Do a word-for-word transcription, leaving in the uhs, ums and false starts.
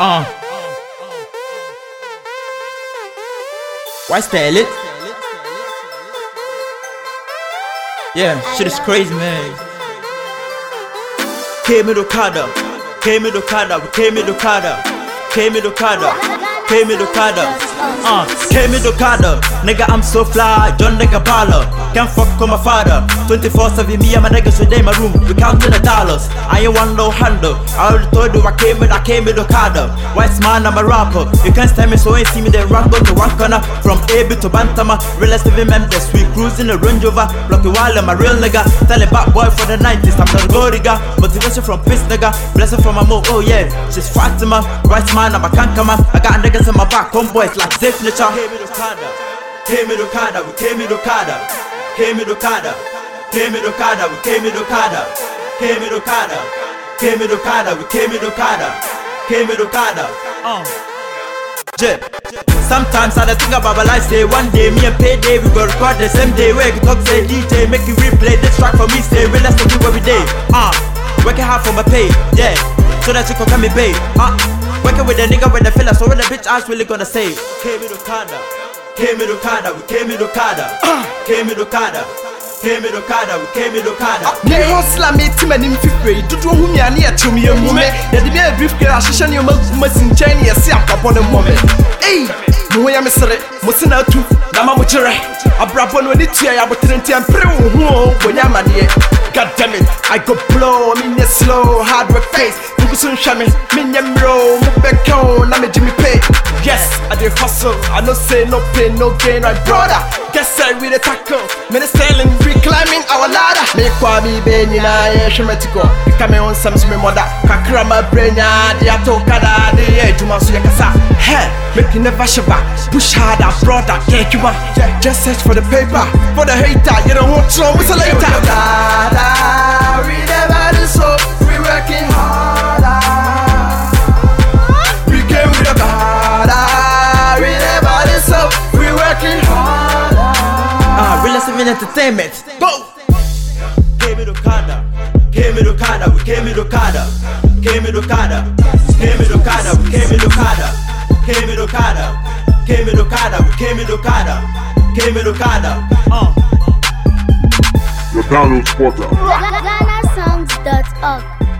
Uh. Why style it? Yeah, shit is crazy, man. Came in Okada, came in Okada, we came in Okada, came in Okada, came in Okada. Uh, came in Okada, nigga, I'm so fly, John nigga baller. Can't fuck with my father. twenty-four seven, me and my niggas today in my room. We counting the dollars. I ain't want no handle. I already told you I came in, I came in Okada. White man, I'm a rapper. You can't stand me, so ain't see me then run go to one corner. From A B to Bantama, realest living members. We cruising the Range Rover, blocking while I'm a real nigga. Tell a bad boy for the nineties, I'm not a go digger. Motivation from piss nigga, blessing from my mo. Oh yeah, she's Fatima. White man, I'm a kankama. I got niggas in my back, homeboys like safe nature. Came in Okada, came in Okada, we came in Okada. Came in Okada, came in Okada, we came in Okada, came in Okada, came in Okada, we came in Okada, came in Okada. Uh. J. Sometimes I think about my life, say one day me and Payday we go record the same day. Where you talk say D J, make you replay this track for me, stay real, let's do every day. Uh, working hard for my pay, yeah, so that you can come me pay. Uh, working with the nigga with the fella, so when the bitch ass really gonna say. Came in Okada. Came in Okada, we came in Okada. Came in Okada, came in Okada, we came in Okada. Me hustler me team and him fifty. Do do who me and here to me a moment. That the mere brief crash, she shall you must in Chinese, see up upon a moment. Hey, Moya Mister, Mosina too, Namamuchere. A brabon with it here, but Trinity and Pro, when I'm at the God damn it, I go blow, me a slow, hard work face. You soon show me, Miniam Row, Mubeko, Name Jimmy Pay. Yes, I did hustle, I no say no pain, no gain, my brother. Guess I with a tackle, minister and reclimbing our ladder. Make Kwabi Benina, Shemetico, become on some small mother, Kakrama Brenya, the Atokada, the edge to Masuakasa. Hey, make you never shabba, push harder, brother, take you one. Just search for the paper, for the hater, you don't want to, what's a later? We never do so, we working harder. We came with a harder, we never do so, we working harder. Ah, real living entertainment. Go! Came in Okada, came in Okada, we came in Okada, came in Okada, came in Okada, we came in Okada, came in Okada, came in Okada, we came in Okada, came in Okada. Uh. Your download spotter. Ghana songs dot org